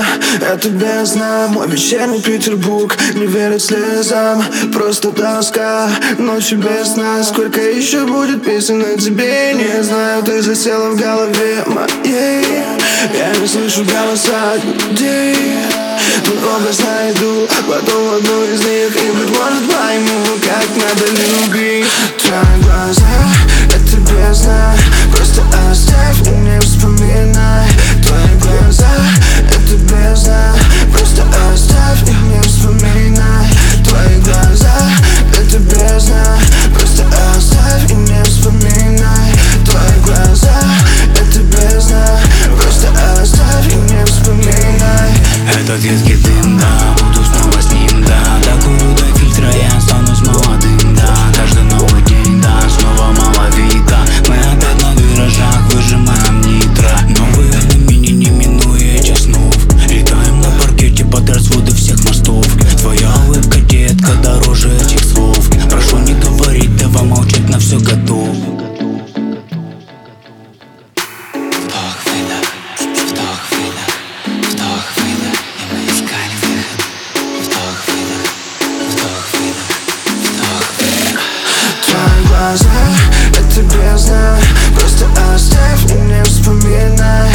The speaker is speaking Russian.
это бездна. Мой вечерний Петербург не верит слезам, просто тоска, ночью без сна. Сколько еще будет песен о тебе, не знаю. Ты засела в голове моей, я не слышу голоса людей, но образ найду, потом одну из них, и, быть может, пойму, как надо любить. Твои глаза — это бездна, просто оставь и не вспоминай. Твои глаза — это бездна, просто оставь и не вспоминай. Твои глаза — это бездна, просто оставь и не вспоминай. Твои глаза — это бездна, просто оставь и не вспоминай. Этот едкий дым, да, буду снова с ним, да. Докурю до фильтра, я останусь молодым, да. Каждый новый день, да, снова мало вида. Мы опять на виражах выжимаем нитро. Новые алюминий, не минуя этих снов. Летаем на паркете под разводы всех мостов. Твоя улыбка, детка, дороже этих слов. Прошу не говорить, давай молчать, на все готов. Твои глаза — это бездна, просто оставь и не вспоминай.